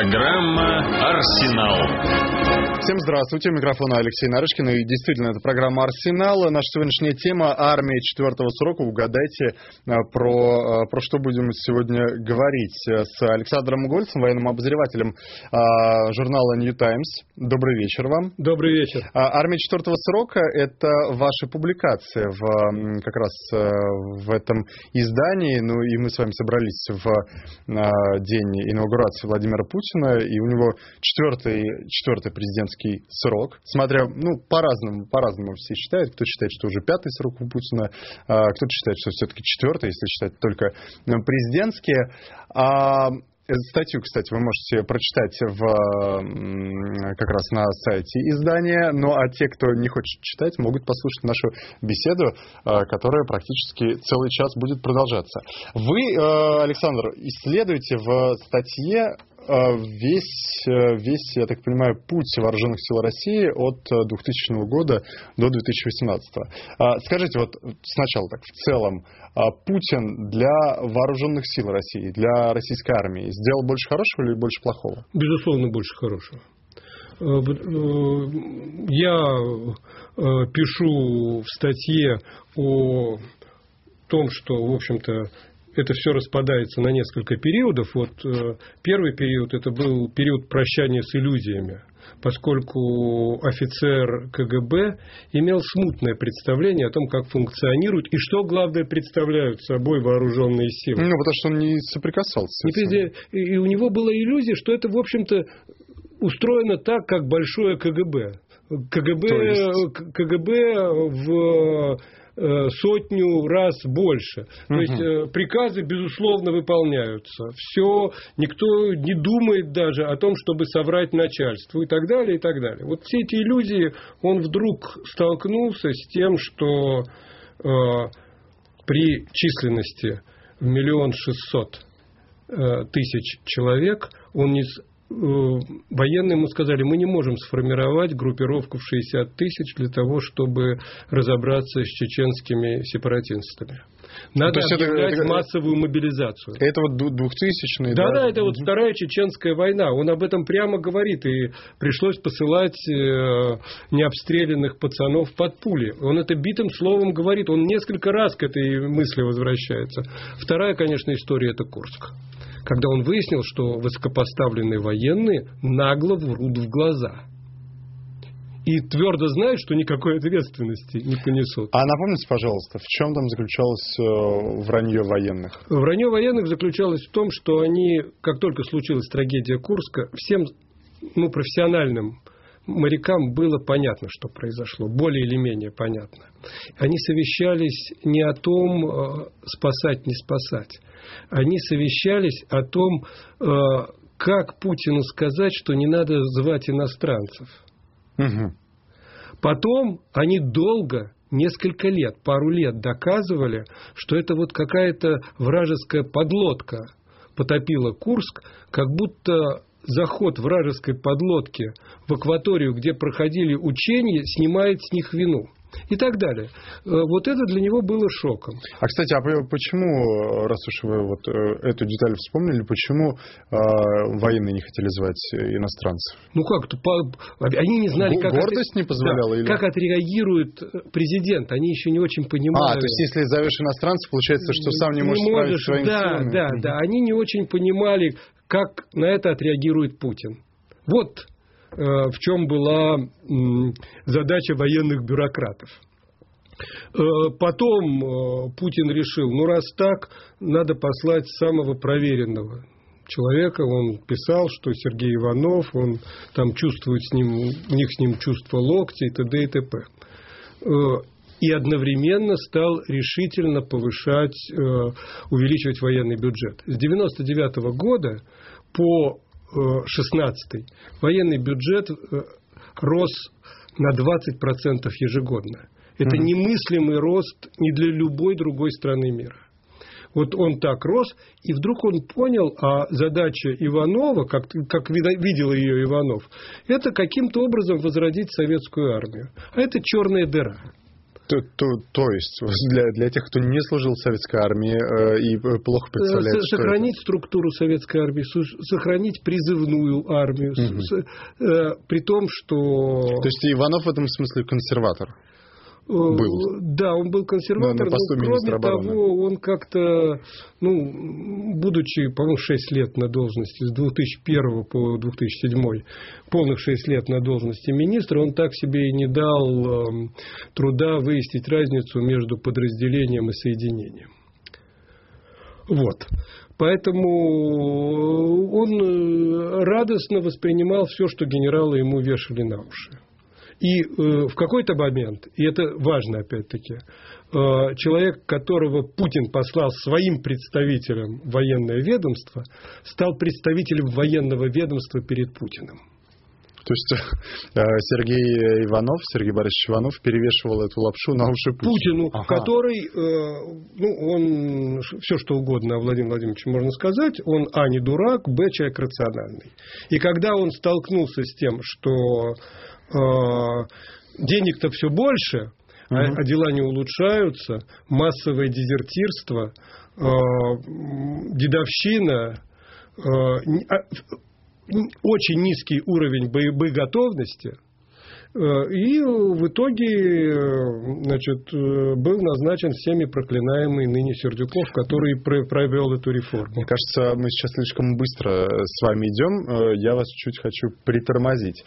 Программа «Арсенал». Всем здравствуйте, у микрофона Алексей Нарышкин, и действительно, это программа «Арсенал». Наша сегодняшняя тема — армия четвертого срока. Угадайте, про что будем сегодня говорить с Александром Угольцем, военным обозревателем журнала New Times. Добрый вечер вам. Добрый вечер. Армия четвертого срока — это ваша публикация как раз в этом издании. Ну и мы с вами собрались в день инаугурации Владимира Путина, и у него четвертый президентский срок. Смотря, по-разному все считают. Кто считает, что уже пятый срок у Путина, кто-то считает, что все-таки четвертый, если считать только президентские. Статью, кстати, вы можете прочитать как раз на сайте издания. Ну, а те, кто не хочет читать, могут послушать нашу беседу, которая практически целый час будет продолжаться. Вы, Александр, исследуете в статье весь, я так понимаю, путь вооруженных сил России от 2000 года до 2018. Скажите, вот сначала так, в целом, Путин для вооруженных сил России, для российской армии сделал больше хорошего или больше плохого? Безусловно, больше хорошего. Я пишу в статье о том, что, в общем-то, это все распадается на несколько периодов. Вот первый период – это был период прощания с иллюзиями, поскольку офицер КГБ имел смутное представление о том, как функционируют и что, главное, представляют собой вооруженные силы. Потому что он не соприкасался с этим. И у него была иллюзия, что это, в общем-то, устроено так, как большое КГБ. КГБ в сотню раз больше. То есть приказы, безусловно, выполняются. Все, никто не думает даже о том, чтобы соврать начальству и так далее, и так далее. Вот все эти иллюзии он вдруг столкнулся с тем, что при численности в 1 600 000 человек военные ему сказали: мы не можем сформировать группировку в 60 тысяч для того, чтобы разобраться с чеченскими сепаратистами. Надо объявлять массовую мобилизацию. Это вот 2000-е? Да, это вот вторая чеченская война. Он об этом прямо говорит. И пришлось посылать необстрелянных пацанов под пули. Он это битым словом говорит. Он несколько раз к этой мысли возвращается. Вторая, конечно, история – это Курск. Когда он выяснил, что высокопоставленные военные нагло врут в глаза. И твердо знают, что никакой ответственности не понесут. А напомните, пожалуйста, в чем там заключалось вранье военных? Вранье военных заключалось в том, что они, как только случилась трагедия Курска, всем профессиональным морякам было понятно, что произошло, более или менее понятно. Они совещались не о том, спасать, не спасать. Они совещались о том, как Путину сказать, что не надо звать иностранцев. Угу. Потом они долго, несколько лет, пару лет доказывали, что это вот какая-то вражеская подлодка потопила Курск, как будто заход вражеской подлодки в акваторию, где проходили учения, снимает с них вину. И так далее. Вот это для него было шоком. Кстати, почему, раз уж вы вот эту деталь вспомнили, почему военные не хотели звать иностранцев? Они не знали, гордость не позволяла? Или? Как отреагирует президент. Они еще не очень понимали. То есть, если зовешь иностанцев, получается, что сам не можешь справиться своими силами? Да. Они не очень понимали, как на это отреагирует Путин. Вот в чем была задача военных бюрократов. Потом Путин решил, раз так, надо послать самого проверенного человека. Он писал, что Сергей Иванов, он там чувствует у них с ним чувство локтя и т.д. и т.п. И одновременно стал решительно увеличивать военный бюджет. С 1999 года по 16-й военный бюджет рос на 20% ежегодно. Это немыслимый рост ни для любой другой страны мира. Вот он так рос, и вдруг он понял, а задача Иванова, как видел ее Иванов, это каким-то образом возродить советскую армию. А это черная дыра. То есть для тех, кто не служил в советской армии и плохо представляет, сохранить структуру советской армии, сохранить призывную армию, при том, что... То есть Иванов в этом смысле консерватор? Был. Да, он был консерватор, но кроме того, он как-то, будучи, по-моему, 6 лет на должности, с 2001 по 2007, полных 6 лет на должности министра, он так себе и не дал труда выяснить разницу между подразделением и соединением. Вот. Поэтому он радостно воспринимал все, что генералы ему вешали на уши. И в какой-то момент, и это важно опять-таки, человек, которого Путин послал своим представителем в военное ведомство, стал представителем военного ведомства перед Путиным. То есть Сергей Борисович Иванов перевешивал эту лапшу на уши Путину, который, он все что угодно о Владимире Владимировиче можно сказать, он не дурак, человек рациональный. И когда он столкнулся с тем, что денег-то все больше, а дела не улучшаются, массовое дезертирство, дедовщина, очень низкий уровень боеготовности, и в итоге, был назначен всеми проклинаемый ныне Сердюков, который провел эту реформу. Мне кажется, мы сейчас слишком быстро с вами идем. Я вас чуть хочу притормозить.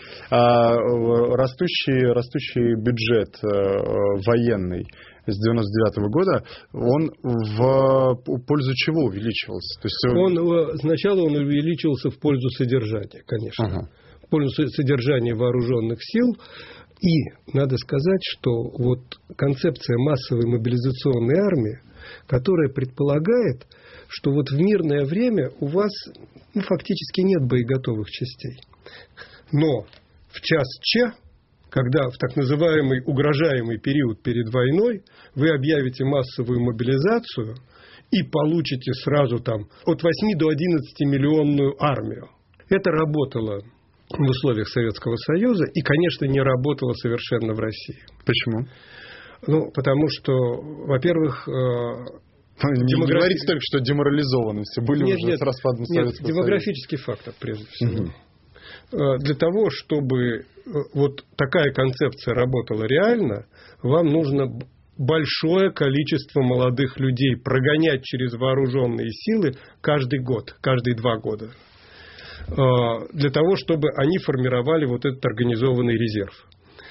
Растущий бюджет военный с 1999 года, он в пользу чего увеличивался? То есть... Сначала он увеличился в пользу содержания, конечно. В пользу содержания вооруженных сил. И надо сказать, что вот концепция массовой мобилизационной армии, которая предполагает, что вот в мирное время у вас фактически нет боеготовых частей. Но в час Ч, когда в так называемый угрожаемый период перед войной вы объявите массовую мобилизацию и получите сразу там от 8 до 11 миллионную армию. Это работало в условиях Советского Союза и, конечно, не работало совершенно в России. Почему? Потому что, во-первых... Не говорите только, что деморализованности были уже с распадом Советского Союза. Демографический фактор, прежде всего. Для того, чтобы вот такая концепция работала реально, вам нужно большое количество молодых людей прогонять через вооруженные силы каждый год, каждые 2 года. Для того, чтобы они формировали вот этот организованный резерв.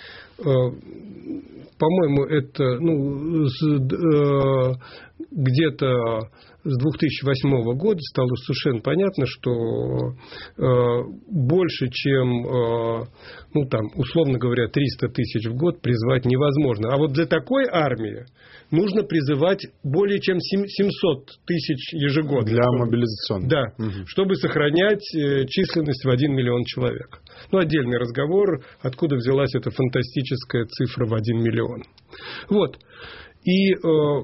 По-моему, это где-то с 2008 года стало совершенно понятно, что больше, чем, условно говоря, 300 тысяч в год призвать невозможно. А вот для такой армии нужно призывать более чем 700 тысяч ежегодно. Для мобилизационной. Да, чтобы сохранять численность в 1 миллион человек. Отдельный разговор, откуда взялась эта фантастическая цифра в 1 миллион. Вот. И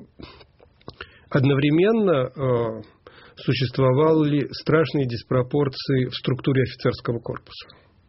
одновременно существовали страшные диспропорции в структуре офицерского корпуса.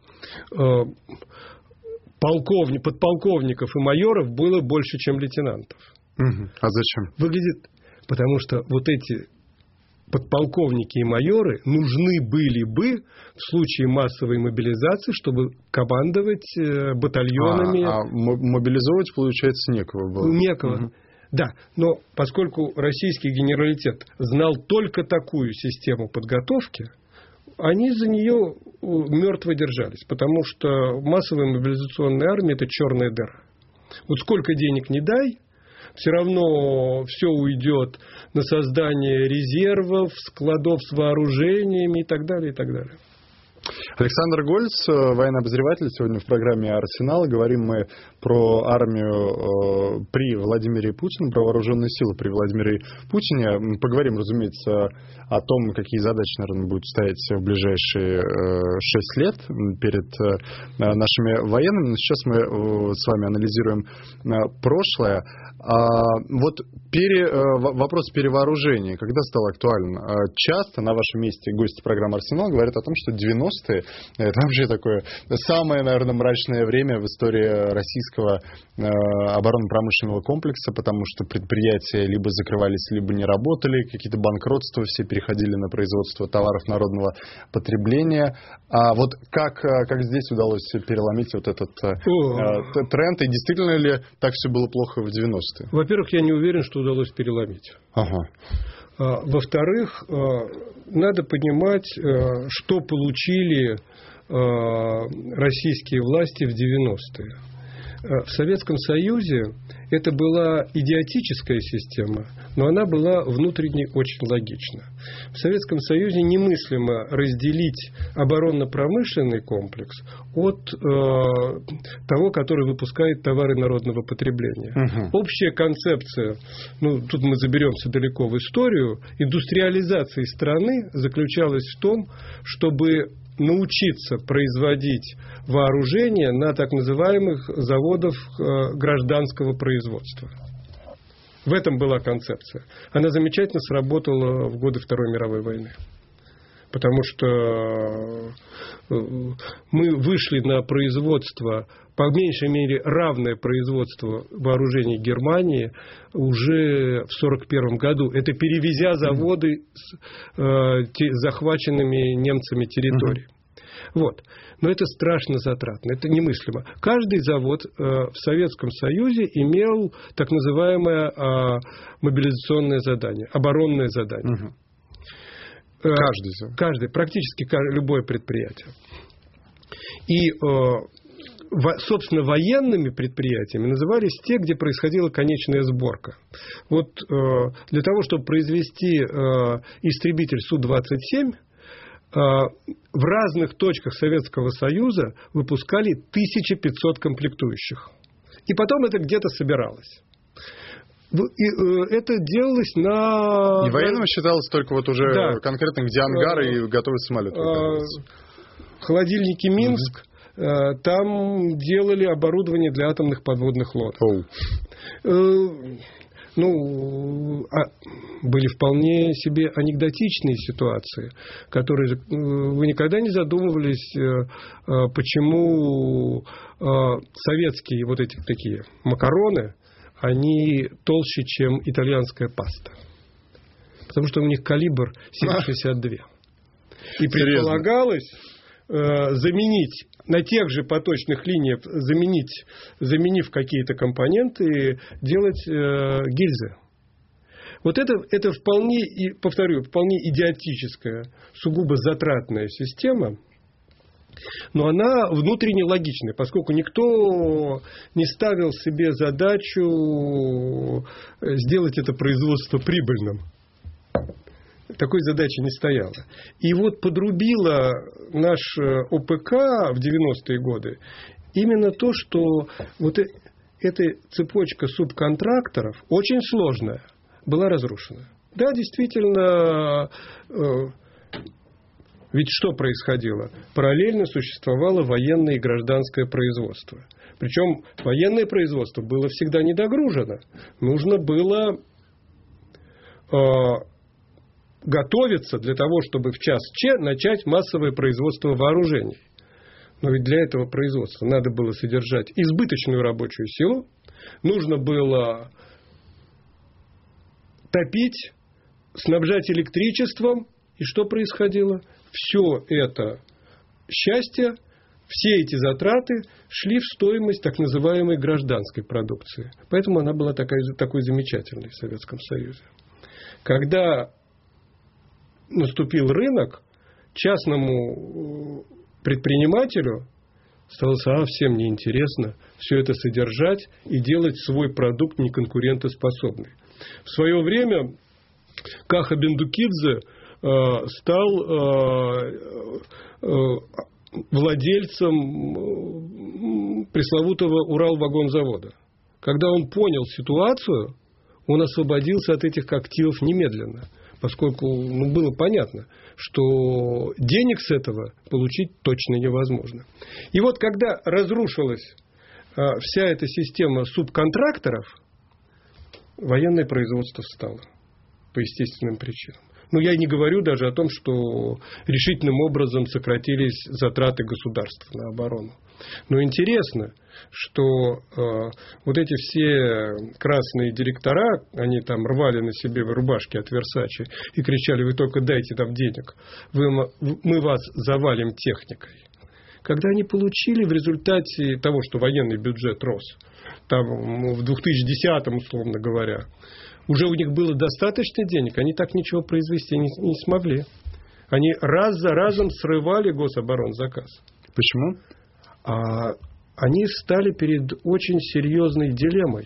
Подполковников и майоров было больше, чем лейтенантов. А зачем? Потому что вот эти подполковники и майоры нужны были бы в случае массовой мобилизации, чтобы командовать батальонами. А мобилизовать, получается, некого было? Некого. Да, но поскольку российский генералитет знал только такую систему подготовки, они за нее мертво держались, потому что массовая мобилизационная армия – это черная дыра. Вот сколько денег не дай, все равно все уйдет на создание резервов, складов с вооружениями и так далее, и так далее. Александр Гольц, военный обозреватель, сегодня в программе «Арсенал». Говорим мы про армию при Владимире Путине, про вооруженные силы при Владимире Путине. Мы поговорим, разумеется, о том, какие задачи, наверное, будут стоять в ближайшие 6 лет перед нашими военными. Но сейчас мы с вами анализируем прошлое. Вот вопрос перевооружения, когда стал актуален? Часто на вашем месте гости программы «Арсенал» говорят о том, что 90-е 90-е. Это вообще такое самое, наверное, мрачное время в истории российского оборонно-промышленного комплекса, потому что предприятия либо закрывались, либо не работали, какие-то банкротства, все переходили на производство товаров народного потребления. А вот как здесь удалось переломить вот этот тренд, и действительно ли так все было плохо в 90-е? Во-первых, я не уверен, что удалось переломить. Ага. Во-вторых, надо понимать, что получили российские власти в 90-е. В Советском Союзе это была идиотическая система, но она была внутренне очень логична. В Советском Союзе немыслимо разделить оборонно-промышленный комплекс от того, который выпускает товары народного потребления. Угу. Общая концепция, тут мы заберемся далеко в историю, индустриализации страны заключалась в том, чтобы научиться производить вооружение на так называемых заводах гражданского производства. В этом была концепция. Она замечательно сработала в годы Второй мировой войны. Потому что мы вышли на производство, по меньшей мере, равное производство вооружений Германии уже в 1941 году. Это перевезя заводы с захваченными немцами территорий. Вот. Но это страшно затратно, это немыслимо. Каждый завод в Советском Союзе имел так называемое мобилизационное задание, оборонное задание. Угу. Каждый, практически любое предприятие. И, собственно, военными предприятиями назывались те, где происходила конечная сборка. Вот для того, чтобы произвести истребитель Су-27, в разных точках Советского Союза выпускали 1500 комплектующих. И потом это где-то собиралось. И это делалось на... И военным считалось только вот уже конкретно, где ангары и готовый самолет. Холодильники Минск, там делали оборудование для атомных подводных лодок. Были вполне себе анекдотичные ситуации, которые вы никогда не задумывались, почему советские вот эти такие макароны, они толще, чем итальянская паста. Потому что у них калибр 7,62. И предполагалось заменить на тех же поточных линиях, заменив какие-то компоненты, делать гильзы. Вот это вполне, повторю, вполне идиотическая, сугубо затратная система, но она внутренне логичная, поскольку никто не ставил себе задачу сделать это производство прибыльным. Такой задачи не стояло. И вот подрубило наш ОПК в 90-е годы именно то, что вот эта цепочка субконтракторов, очень сложная, была разрушена. Да, действительно, ведь что происходило? Параллельно существовало военное и гражданское производство. Причем военное производство было всегда недогружено. Нужно было готовиться для того, чтобы в час Ч начать массовое производство вооружений. Но ведь для этого производства надо было содержать избыточную рабочую силу, нужно было топить, снабжать электричеством. И что происходило? Все это счастье, все эти затраты шли в стоимость так называемой гражданской продукции. Поэтому она была такой замечательной в Советском Союзе. Когда наступил рынок, частному предпринимателю стало совсем неинтересно все это содержать и делать свой продукт неконкурентоспособный. В свое время Каха Бендукидзе стал владельцем пресловутого Уралвагонзавода. Когда он понял ситуацию, он освободился от этих активов немедленно. Поскольку было понятно, что денег с этого получить точно невозможно. И вот когда разрушилась вся эта система субконтракторов, военное производство встало по естественным причинам. Ну, я и не говорю даже о том, что решительным образом сократились затраты государства на оборону. Но интересно, что вот эти все красные директора, они там рвали на себе рубашки от Версачи и кричали: вы только дайте нам денег, мы вас завалим техникой. Когда они получили в результате того, что военный бюджет рос, там в 2010-м, условно говоря, уже у них было достаточно денег, они так ничего произвести не смогли. Они раз за разом срывали гособоронзаказ. Почему? Они стали перед очень серьезной дилеммой.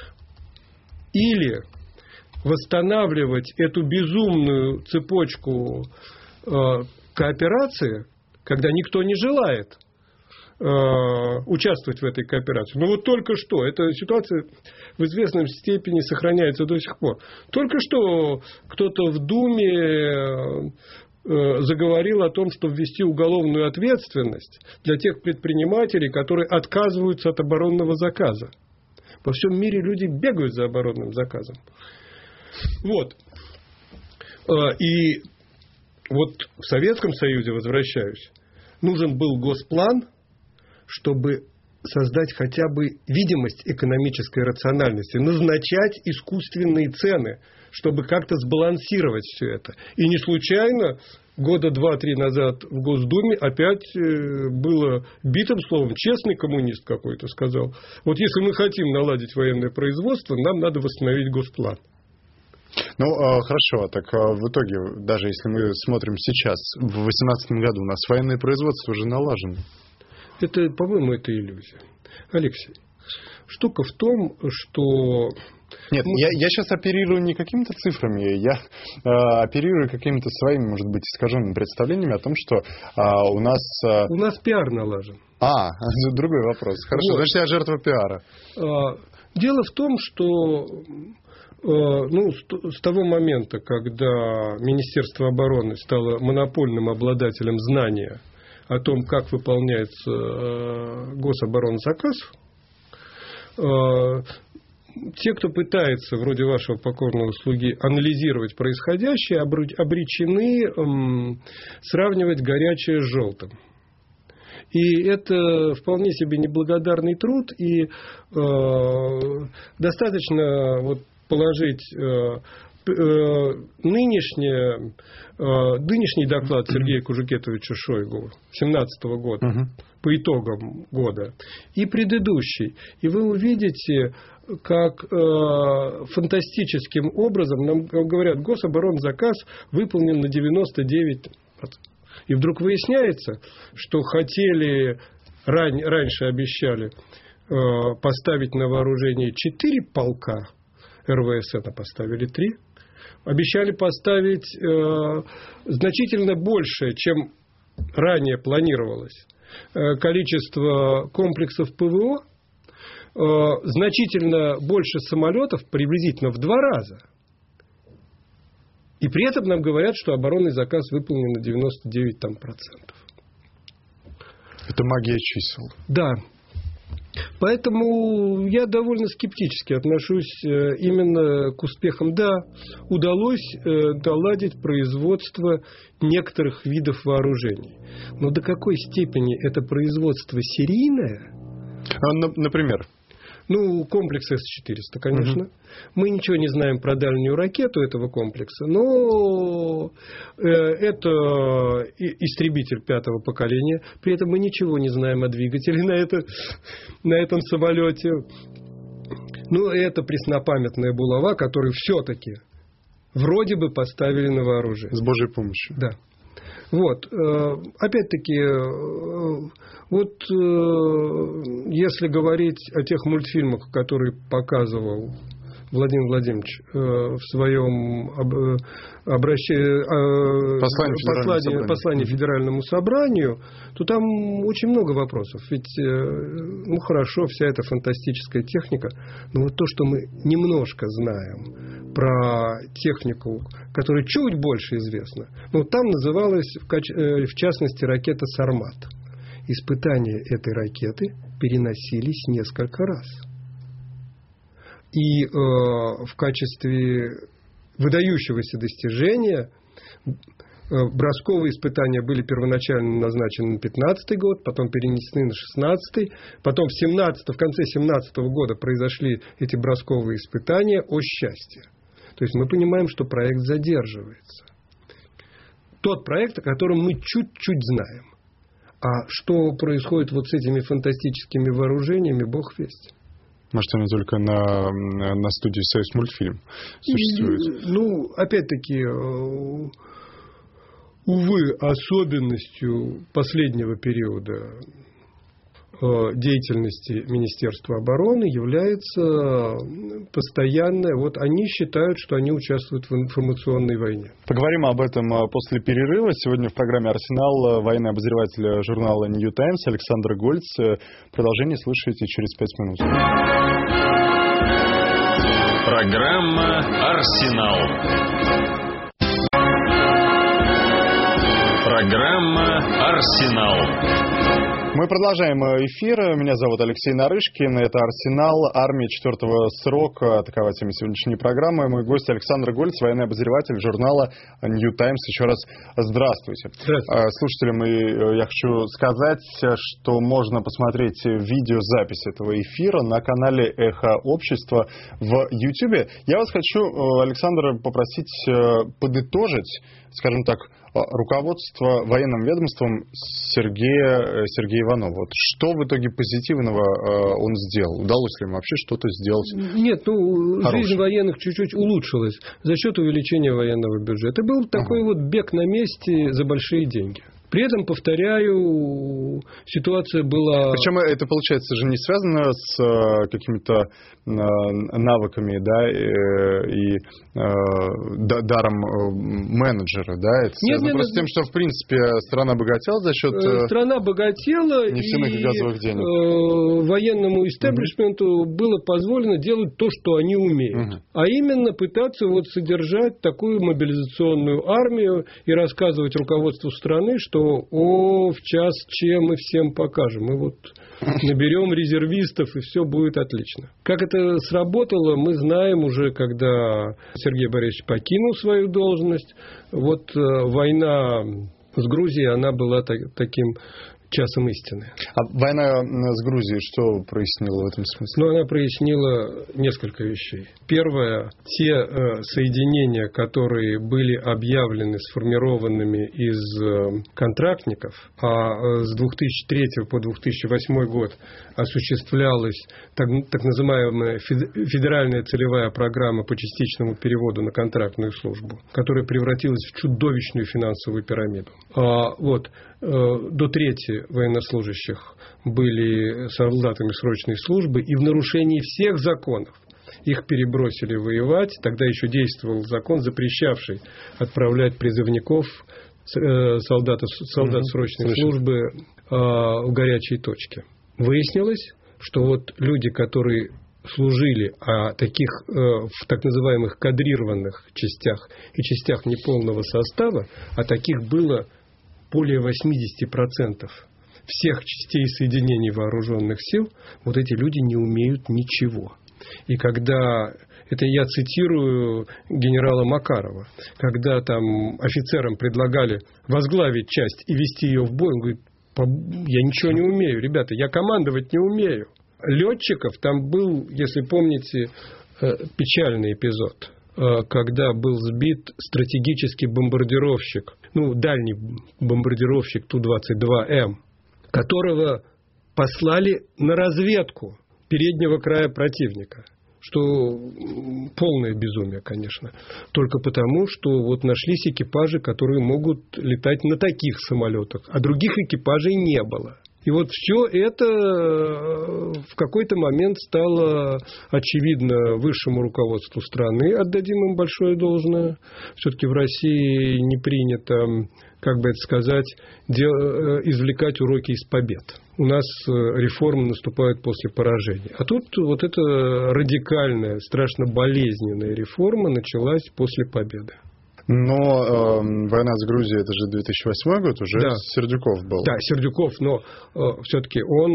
Или восстанавливать эту безумную цепочку кооперации, когда никто не желает участвовать в этой кооперации. Но вот только что, эта ситуация в известной степени сохраняется до сих пор. Только что кто-то в Думе заговорил о том, что ввести уголовную ответственность для тех предпринимателей, которые отказываются от оборонного заказа. Во всем мире люди бегают за оборонным заказом. Вот. И вот в Советском Союзе, возвращаюсь, нужен был госплан, чтобы создать хотя бы видимость экономической рациональности, назначать искусственные цены, чтобы как-то сбалансировать все это. И не случайно года 2-3 назад в Госдуме опять было битым словом, честный коммунист какой-то сказал: вот если мы хотим наладить военное производство, нам надо восстановить госплан. Ну, хорошо, так в итоге, даже если мы смотрим сейчас, в 2018 году, у нас военное производство уже налажено. Это, по-моему, это иллюзия. Алексей, штука в том, что... Нет, я сейчас оперирую не какими-то цифрами, я оперирую какими-то своими, может быть, искаженными представлениями о том, что у нас... У нас пиар налажен. Другой вопрос. Хорошо, вот. Значит, я жертва пиара. Дело в том, что с того момента, когда Министерство обороны стало монопольным обладателем знания о том, как выполняется гособоронзаказ, те, кто пытается, вроде вашего покорного слуги, анализировать происходящее, обречены сравнивать горячее с желтым. И это вполне себе неблагодарный труд, и достаточно положить нынешний доклад Сергея Кужугетовича Шойгу 2017 года, по итогам года, и предыдущий. И вы увидите, как фантастическим образом нам говорят: гособоронзаказ выполнен на 99%. И вдруг выясняется, что хотели, раньше обещали поставить на вооружение 4 полка РВСН, а поставили 3. Обещали поставить значительно больше, чем ранее планировалось, количество комплексов ПВО, значительно больше самолетов, приблизительно в 2 раза. И при этом нам говорят, что оборонный заказ выполнен на 99%. Это магия чисел. Да. Поэтому я довольно скептически отношусь именно к успехам. Да, удалось наладить производство некоторых видов вооружений. Но до какой степени это производство серийное? Например? Комплекс С-400, конечно. Мы ничего не знаем про дальнюю ракету этого комплекса, но это истребитель 5-го поколения. При этом мы ничего не знаем о двигателе на этом самолете. Это преснопамятная булава, которую все-таки вроде бы поставили на вооружение. С Божьей помощью. Да. Опять-таки, если говорить о тех мультфильмах, которые показывал Владимир Владимирович в своем послании Федеральному собранию, то там очень много вопросов. Ведь, хорошо, вся эта фантастическая техника, но вот то, что мы немножко знаем про технику, которая чуть больше известна, там называлась, в частности, ракета «Сармат». Испытания этой ракеты переносились несколько раз. И в качестве выдающегося достижения Бросковые испытания были первоначально назначены на 2015 год, потом перенесены на 2016, потом в конце 2017 года произошли эти бросковые испытания, о счастье. То есть мы понимаем, что проект задерживается. Тот проект, о котором мы чуть-чуть знаем. А что происходит вот с этими фантастическими вооружениями, бог весть. Может, они только на студии «Союзмультфильм» существуют? Опять-таки, увы, особенностью последнего периода деятельности Министерства обороны является постоянное... Они считают, что они участвуют в информационной войне. Поговорим об этом после перерыва. Сегодня в программе «Арсенал» военный обозреватель журнала New Times Александр Гольц. Продолжение слушайте через 5 минут. Программа «Арсенал». Программа «Арсенал». Мы продолжаем эфир. Меня зовут Алексей Нарышкин. Это «Арсенал», армия четвертого срока. Такова тема сегодняшней программы. Мой гость Александр Гольц, военный обозреватель журнала New Times. Еще раз здравствуйте. Здравствуйте. Слушателям я хочу сказать, что можно посмотреть видеозапись этого эфира на канале «Эхо Общества» в YouTube. Я вас хочу, Александр, попросить подытожить, скажем так, руководство военным ведомством Сергея Иванова. Вот что в итоге позитивного он сделал? Удалось ли ему вообще что-то сделать? Нет, жизнь военных чуть-чуть улучшилась за счет увеличения военного бюджета. Это был такой бег на месте за большие деньги. При этом, повторяю, ситуация была... Причем это, получается, же не связано с какими-то навыками, да, и даром менеджера, да? Это связано просто с тем, что, в принципе, страна богатела за счет... Страна богатела, нефтяных и газовых денег. Военному истеблишменту было позволено делать то, что они умеют. А именно пытаться содержать такую мобилизационную армию и рассказывать руководству страны, что в час чем мы всем покажем. Мы наберем резервистов, и все будет отлично. Как это сработало, мы знаем уже, когда Сергей Борисович покинул свою должность. Война с Грузией, она была таким часом истины. А война с Грузией что прояснила в этом смысле? Она прояснила несколько вещей. Первое, те соединения, которые были объявлены сформированными из контрактников, а с 2003 по 2008 год осуществлялась так называемая федеральная целевая программа по частичному переводу на контрактную службу, которая превратилась в чудовищную финансовую пирамиду. До трети военнослужащих были солдатами срочной службы, и в нарушении всех законов их перебросили воевать. Тогда еще действовал закон, запрещавший отправлять призывников, солдат срочной службы в горячие точки. Выяснилось, что люди, которые служили в так называемых кадрированных частях и частях неполного состава, а таких было более 80% всех частей соединений вооруженных сил, эти люди не умеют ничего. И когда, это я цитирую генерала Макарова, когда офицерам предлагали возглавить часть и вести ее в бой, он говорит: я ничего не умею, ребята, я командовать не умею. Летчиков там был, если помните, печальный эпизод, когда был сбит стратегический бомбардировщик, дальний бомбардировщик Ту-22М, которого послали на разведку переднего края противника. Что полное безумие, конечно. Только потому, что нашлись экипажи, которые могут летать на таких самолетах, а других экипажей не было. И все это в какой-то момент стало очевидно высшему руководству страны. Отдадим им большое должное. Все-таки в России не принято, извлекать уроки из побед. У нас реформы наступают после поражения. А тут эта радикальная, страшно болезненная реформа началась после победы. Но война с Грузией, это же 2008 год, уже да. Сердюков был. Да, Сердюков, но все-таки он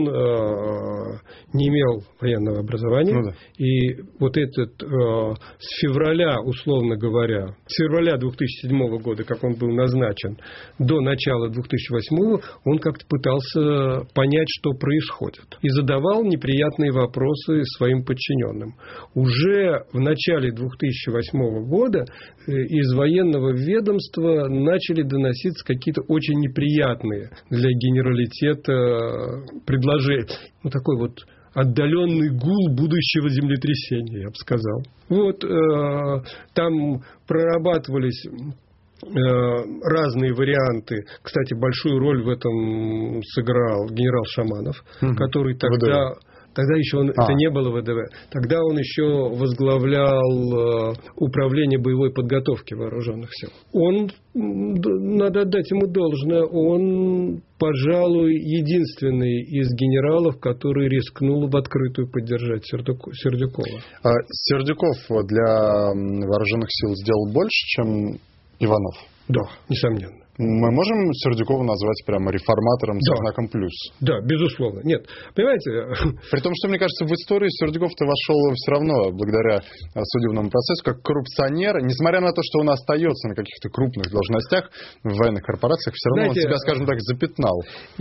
не имел военного образования. Ну, да. И вот этот с февраля, условно говоря, с февраля 2007 года, как он был назначен, до начала 2008, он как-то пытался понять, что происходит. И задавал неприятные вопросы своим подчиненным. Уже в начале 2008 года из военного ведомства начали доноситься какие-то очень неприятные для генералитета предложения. Ну, такой вот отдаленный гул будущего землетрясения, я бы сказал. Вот там прорабатывались разные варианты. Кстати, большую роль в этом сыграл генерал Шаманов, который тогда... Тогда еще это не было ВДВ. Тогда он еще возглавлял управление боевой подготовки вооруженных сил. Он, надо отдать ему должное, он, пожалуй, единственный из генералов, который рискнул в открытую поддержать Сердюкова. Сердюков для вооруженных сил сделал больше, чем Иванов? Да, несомненно. Мы можем Сердюкова назвать прямо реформатором со знаком плюс? Да, безусловно. Нет, понимаете... При том, что, мне кажется, в историю Сердюков-то вошел все равно, благодаря судебному процессу, как коррупционер. Несмотря на то, что он остается на каких-то крупных должностях в военных корпорациях, все равно он себя, скажем так, запятнал.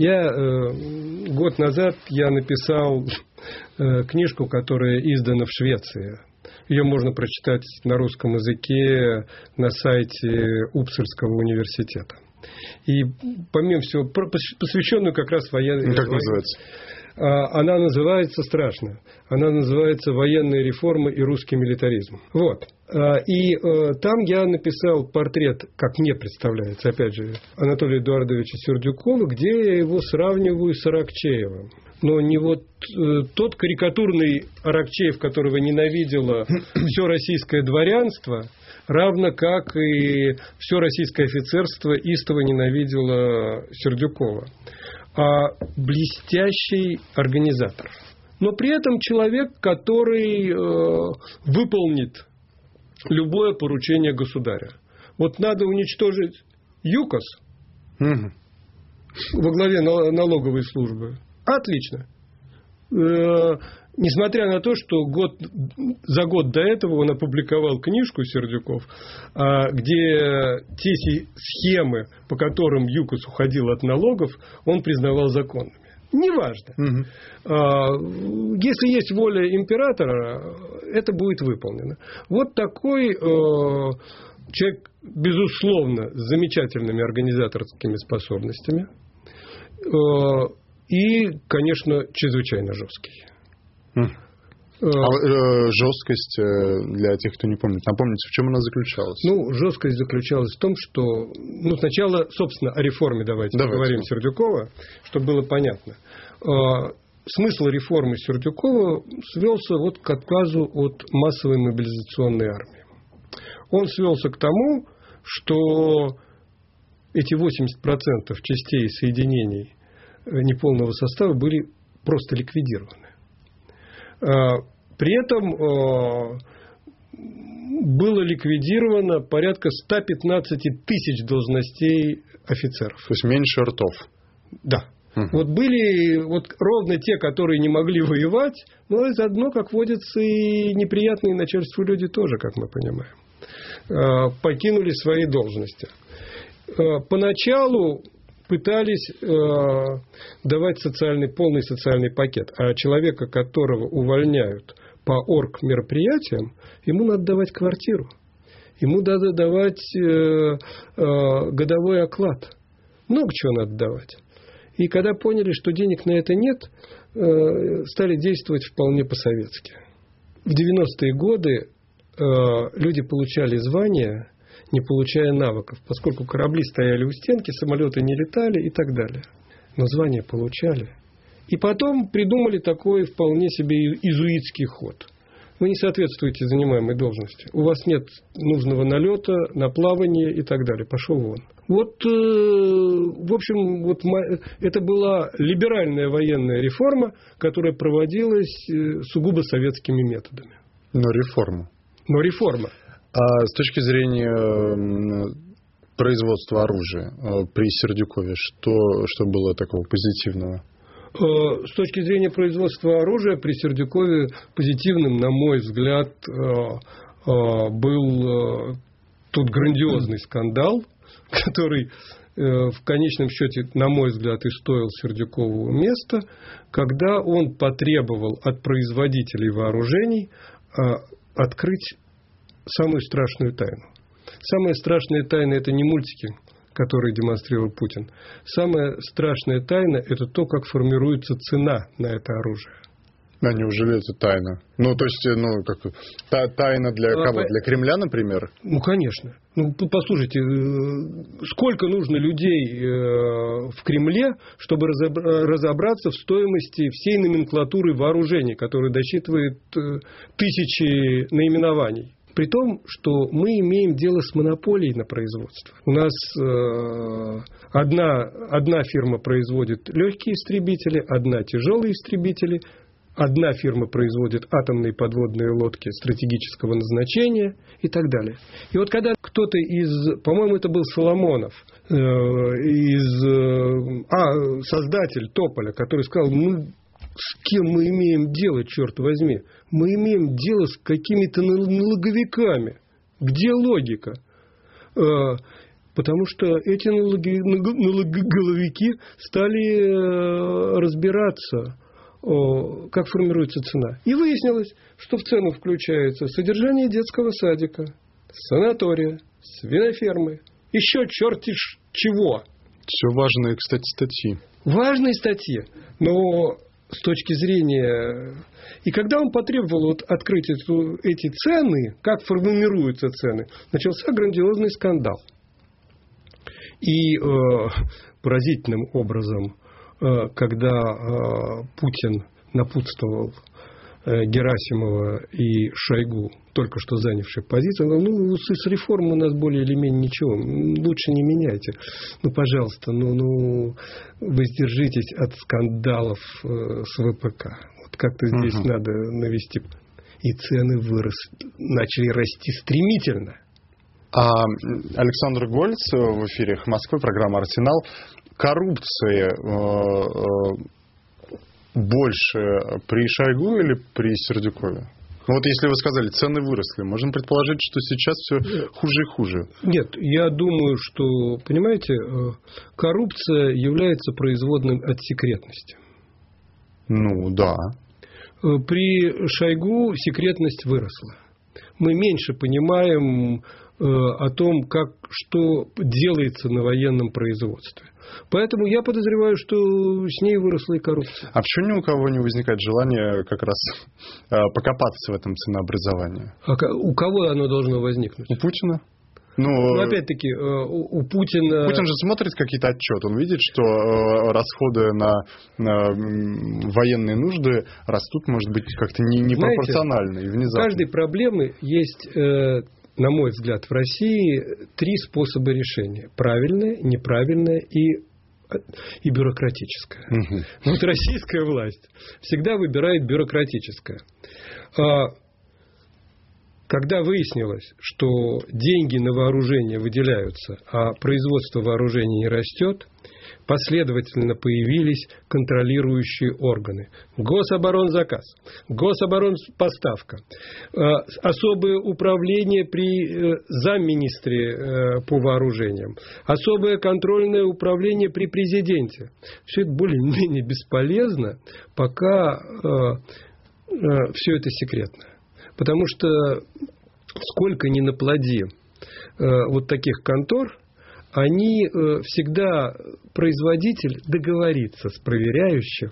Год назад я написал книжку, которая издана в Швеции. Ее можно прочитать на русском языке на сайте Упсальского университета. И, помимо всего, посвященную как раз военной... Как называется? Она называется, страшно, она называется «Военные реформы и русский милитаризм». Вот. И там я написал портрет, как мне представляется, опять же, Анатолия Эдуардовича Сердюкова, где я его сравниваю с Аракчеевым. Но не вот тот карикатурный Аракчеев, которого ненавидело все российское дворянство, равно как и все российское офицерство истово ненавидело Сердюкова, а блестящий организатор. Но при этом человек, который выполнит любое поручение государя. Вот надо уничтожить ЮКОС во главе налоговой службы. Отлично. Несмотря на то, что за год до этого он опубликовал книжку Сердюков, где те схемы, по которым ЮКОС уходил от налогов, он признавал законными. Неважно. Если есть воля императора, это будет выполнено. Вот такой человек, безусловно, с замечательными организаторскими способностями и, конечно, чрезвычайно жесткий. Жесткость, для тех, кто не помнит, напомните, в чем она заключалась? Жесткость заключалась в том, что... сначала, собственно, о реформе давайте поговорим Сердюкова, чтобы было понятно. Смысл реформы Сердюкова свелся к отказу от массовой мобилизационной армии. Он свелся к тому, что эти 80% частей и соединений неполного состава были просто ликвидированы. При этом было ликвидировано порядка 115 тысяч должностей офицеров. То есть меньше ртов. Да. Вот были ровно те, которые не могли воевать, но заодно, как водится, и неприятные начальству люди тоже, как мы понимаем, покинули свои должности. Поначалу пытались давать полный социальный пакет, а человека, которого увольняют по оргмероприятиям, ему надо давать квартиру, ему надо давать годовой оклад, много чего надо давать. И когда поняли, что денег на это нет, стали действовать вполне по-советски. В 90-е годы люди получали звания, не получая навыков, поскольку корабли стояли у стенки, самолеты не летали и так далее. Но звания получали. И потом придумали такой вполне себе иезуитский ход. Вы не соответствуете занимаемой должности. У вас нет нужного налета на плавание и так далее. Пошел вон. В общем, это была либеральная военная реформа, которая проводилась сугубо советскими методами. Но реформа. А с точки зрения производства оружия при Сердюкове, что было такого позитивного? С точки зрения производства оружия при Сердюкове позитивным, на мой взгляд, был тот грандиозный скандал, который в конечном счете, на мой взгляд, и стоил Сердюкову места, когда он потребовал от производителей вооружений открыть самую страшную тайну. Самая страшная тайна – это не мультики, которые демонстрировал Путин. Самая страшная тайна – это то, как формируется цена на это оружие. А неужели это тайна? Ну, то есть, тайна для кого? Для Кремля, например? Ну, конечно. Ну, послушайте, сколько нужно людей в Кремле, чтобы разобраться в стоимости всей номенклатуры вооружений, которая досчитывает тысячи наименований? При том, что мы имеем дело с монополией на производство. У нас одна фирма производит легкие истребители, одна тяжелые истребители, одна фирма производит атомные подводные лодки стратегического назначения и так далее. И вот когда кто-то по-моему, это был Соломонов, создатель Тополя, который сказал, с кем мы имеем дело, черт возьми? Мы имеем дело с какими-то налоговиками. Где логика? Потому что эти налоговики стали разбираться, как формируется цена. И выяснилось, что в цену включается содержание детского садика, санатория, свинофермы, еще черти чего. Все важные, кстати, статьи. Важные статьи, но с точки зрения... И когда он потребовал открыть эти цены, как формируются цены, начался грандиозный скандал. И поразительным образом, когда Путин напутствовал Герасимова и Шойгу, только что занявших позицию, он говорил, с реформой у нас более или менее ничего, лучше не меняйте. Пожалуйста, воздержитесь от скандалов с ВПК. Вот как-то здесь надо навести. И цены начали расти стремительно. Александр Гольц в эфире Москвы, программа «Арсенал». Коррупция больше при Шойгу или при Сердюкове? Вот если вы сказали, цены выросли, можем предположить, что сейчас все хуже и хуже. Нет, я думаю, что, понимаете, коррупция является производным от секретности. Ну, да. При Шойгу секретность выросла. Мы меньше понимаем о том, что делается на военном производстве. Поэтому я подозреваю, что с ней выросла и коррупция. А почему ни у кого не возникает желания как раз покопаться в этом ценообразовании? У кого оно должно возникнуть? У Путина. Опять-таки, у Путина... Путин же смотрит какие-то отчеты. Он видит, что расходы на военные нужды растут, может быть, как-то непропорционально и внезапно. У каждой проблемы есть... на мой взгляд, в России 3 способа решения. Правильное, неправильное и бюрократическое. Вот российская власть всегда выбирает бюрократическое. Когда выяснилось, что деньги на вооружение выделяются, а производство вооружений не растет, последовательно появились контролирующие органы. Гособоронзаказ, гособоронпоставка, особое управление при замминистре по вооружениям, особое контрольное управление при президенте. Все это более-менее бесполезно, пока все это секретно. Потому что сколько ни наплоди вот таких контор, они всегда, производитель договорится с проверяющим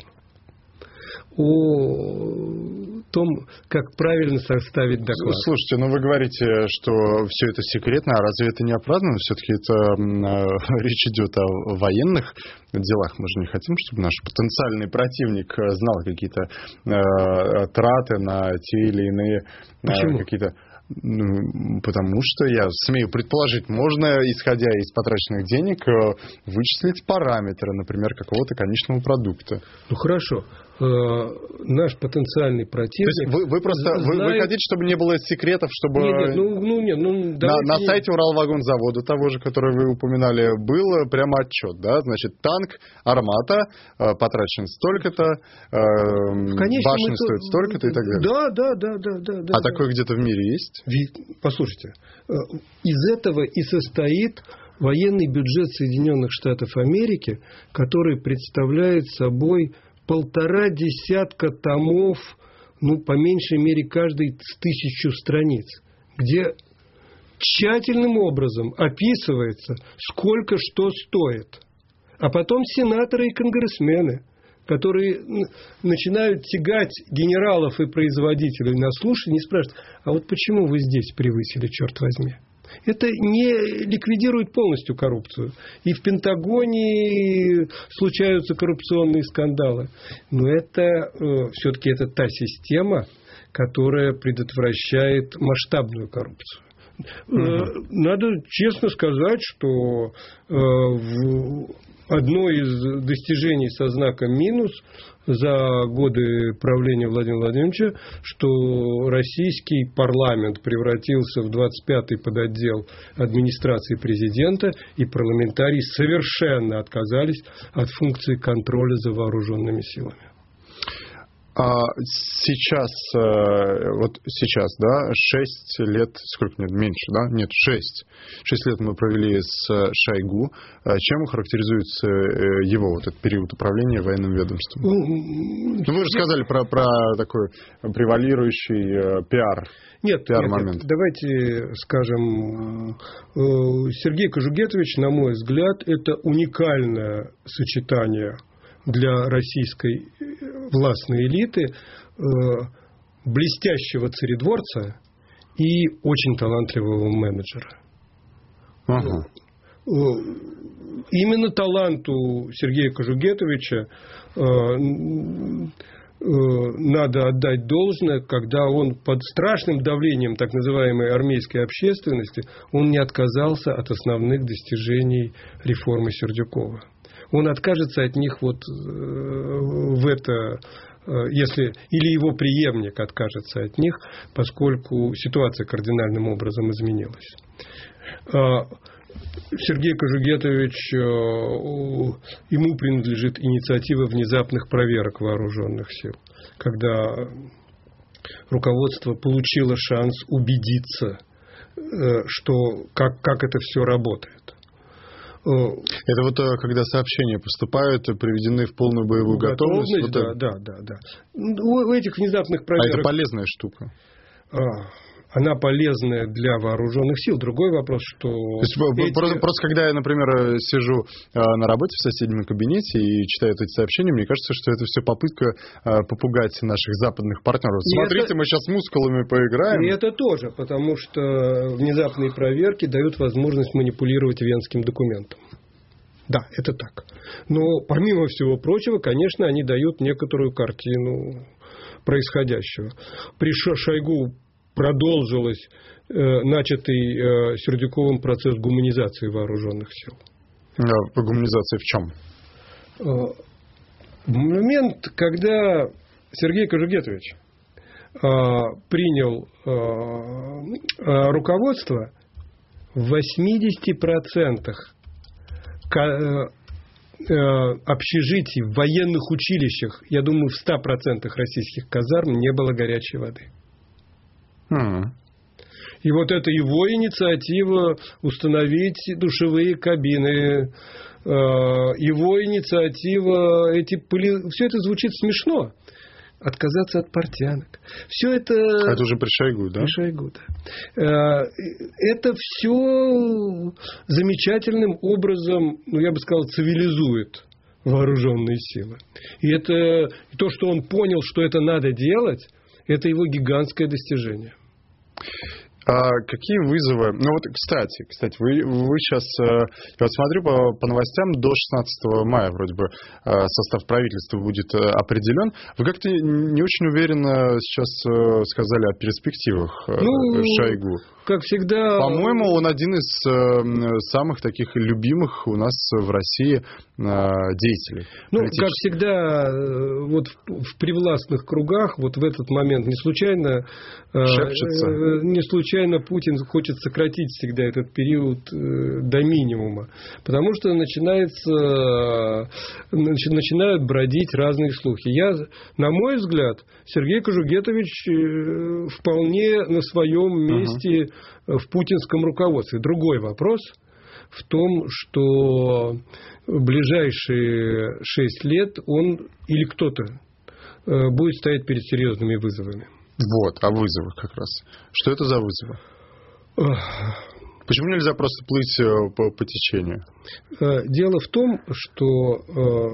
о том, как правильно составить доклад. Слушайте, вы говорите, что все это секретно, а разве это не оправдано? Все-таки речь идет о военных делах. Мы же не хотим, чтобы наш потенциальный противник знал какие-то траты на те или иные какие-то... Потому что, я смею предположить, можно, исходя из потраченных денег, вычислить параметры, например, какого-то конечного продукта. Хорошо. наш потенциальный противник... То есть вы хотите, чтобы не было секретов, чтобы... На сайте Уралвагонзавода, того же, который вы упоминали, был прямо отчет, да? Значит, танк «Армата» потрачен столько-то, башня стоит столько-то и так далее. Да. Такое где-то в мире есть? Послушайте, из этого и состоит военный бюджет Соединенных Штатов Америки, который представляет собой 1,5 десятка томов, по меньшей мере, каждый с 1000 страниц, где тщательным образом описывается, сколько что стоит. А потом сенаторы и конгрессмены, которые начинают тягать генералов и производителей на слушание и спрашивают, а вот почему вы здесь превысили, черт возьми? Это не ликвидирует полностью коррупцию. И в Пентагоне случаются коррупционные скандалы. Но это все-таки это та система, которая предотвращает масштабную коррупцию. Надо честно сказать, что одно из достижений со знаком минус за годы правления Владимира Владимировича, что российский парламент превратился в 25-й подотдел администрации президента, и парламентарии совершенно отказались от функции контроля за вооруженными силами. Сейчас, да, 6 лет, сколько нет, меньше, да? Нет, 6. 6 лет мы провели с Шойгу. Чем характеризуется его этот период управления военным ведомством? Вы же сказали про такой превалирующий пиар. Нет, давайте скажем, Сергей Кожугетович, на мой взгляд, это уникальное сочетание для российской властной элиты блестящего царедворца и очень талантливого менеджера. Ага. Именно таланту Сергея Кожугетовича надо отдать должное, когда он под страшным давлением так называемой армейской общественности, он не отказался от основных достижений реформы Сердюкова. Он откажется от них если или его преемник откажется от них, поскольку ситуация кардинальным образом изменилась. Сергей Кожугетович, ему принадлежит инициатива внезапных проверок вооруженных сил, когда руководство получило шанс убедиться, что как это все работает. Это когда сообщения поступают, приведены в полную боевую готовность. Да. У этих внезапных проверок... это полезная штука. Она полезная для вооруженных сил. Другой вопрос, что... Просто когда я, например, сижу на работе в соседнем кабинете и читаю эти сообщения, мне кажется, что это все попытка попугать наших западных партнеров. Смотрите, мы сейчас мускулами поиграем. И это тоже, потому что внезапные проверки дают возможность манипулировать Венским документом. Да, это так. Но помимо всего прочего, конечно, они дают некоторую картину происходящего. При Шойгу продолжилась начатый Сердюковым процесс гуманизации вооруженных сил. Гуманизация в чем? В момент, когда Сергей Кожугетович принял руководство, в 80% общежитий в военных училищах, я думаю, в 100% российских казарм не было горячей воды. И это его инициатива установить душевые кабины, его инициатива, все это звучит смешно. Отказаться от портянок. Все это... Это уже при Шойгу, да? При Шойгу, да. Это все замечательным образом, я бы сказал, цивилизует вооруженные силы. И то, что он понял, что это надо делать, это его гигантское достижение. какие вызовы? Ну вот, кстати, вы сейчас, я вот смотрю по новостям, до 16 мая вроде бы состав правительства будет определен. Вы как-то не очень уверенно сейчас сказали о перспективах Шойгу. Как всегда... По-моему, он один из самых таких любимых у нас в России деятелей. Ну, как всегда, вот в привластных кругах, вот в этот момент не случайно Путин хочет сократить всегда этот период до минимума. Потому что начинают бродить разные слухи. На мой взгляд, Сергей Кожугетович вполне на своем месте в путинском руководстве. Другой вопрос в том, что в ближайшие 6 лет он или кто-то будет стоять перед серьезными вызовами. Вот, а вызовы как раз. Что это за вызовы? Почему нельзя просто плыть по течению? Дело в том, что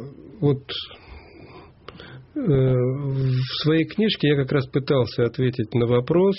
в своей книжке я как раз пытался ответить на вопрос,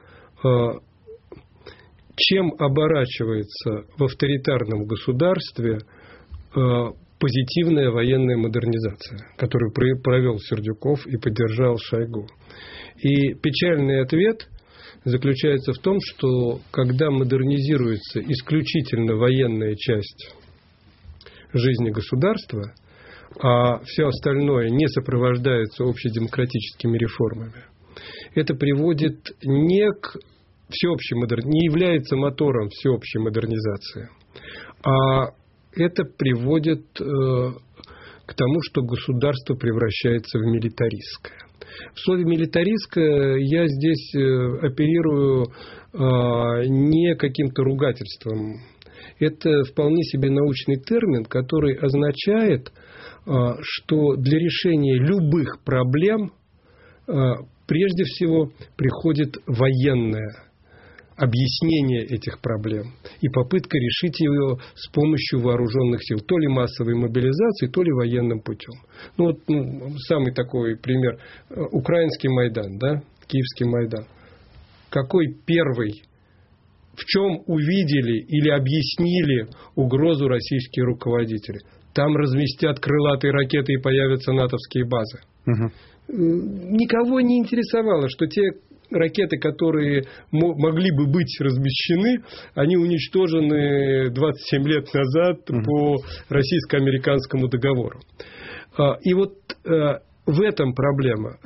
чем оборачивается в авторитарном государстве позитивная военная модернизация, которую провел Сердюков и поддержал Шойгу. И печальный ответ заключается в том, что когда модернизируется исключительно военная часть жизни государства, а все остальное не сопровождается общедемократическими реформами, это приводит не является мотором всеобщей модернизации, а это приводит к тому, что государство превращается в милитаристское. В слове «милитаристское» я здесь оперирую не каким-то ругательством. Это вполне себе научный термин, который означает, что для решения любых проблем прежде всего приходит военное объяснение этих проблем и попытка решить ее с помощью вооруженных сил, то ли массовой мобилизации, то ли военным путем. Самый такой пример – украинский Майдан, да? Киевский Майдан. Какой первый, в чем увидели или объяснили угрозу российские руководители? Там разместят крылатые ракеты и появятся натовские базы. Никого не интересовало, что те ракеты, которые могли бы быть размещены, они уничтожены 27 лет назад по российско-американскому договору. И вот в этом проблема.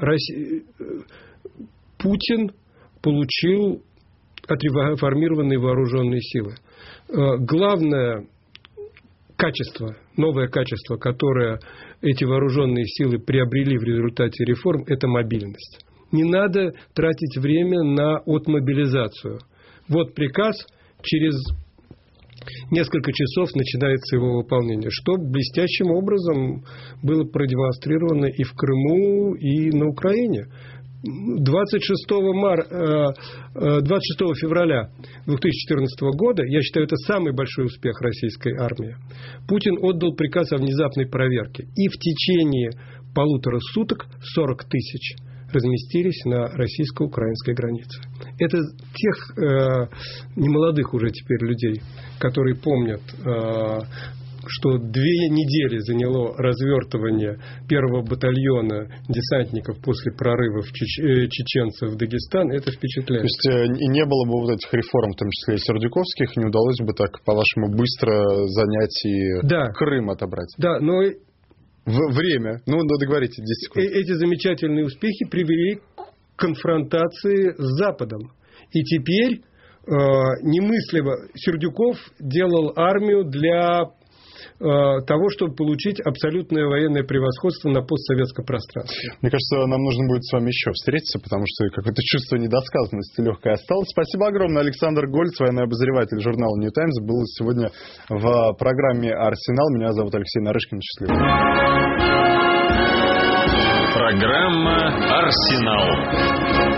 Путин получил отреформированные вооруженные силы. Главное качество, новое качество, которое эти вооруженные силы приобрели в результате реформ, это мобильность. Не надо тратить время на отмобилизацию. Вот приказ, через несколько часов начинается его выполнение, что блестящим образом было продемонстрировано и в Крыму, и на Украине. 26 февраля 2014 года, я считаю, это самый большой успех российской армии, Путин отдал приказ о внезапной проверке. И в течение 1,5 суток 40 тысяч разместились на российско-украинской границе. Это тех немолодых уже теперь людей, которые помнят, что 2 недели заняло развертывание 1-го батальона десантников после прорывов чеченцев в Дагестан, это впечатляет. То есть и не было бы вот этих реформ, в том числе и сердюковских, не удалось бы так, по-вашему, быстро занять и Крым отобрать? Да, но... Время. Договорите, 10 секунд. Эти замечательные успехи привели к конфронтации с Западом. И теперь немыслимо Сердюков делал армию для того, чтобы получить абсолютное военное превосходство на постсоветском пространстве. Мне кажется, нам нужно будет с вами еще встретиться, потому что какое-то чувство недосказанности легкое осталось. Спасибо огромное. Александр Гольц, военный обозреватель журнала New Times, был сегодня в программе «Арсенал». Меня зовут Алексей Нарышкин. Счастливо. Программа «Арсенал».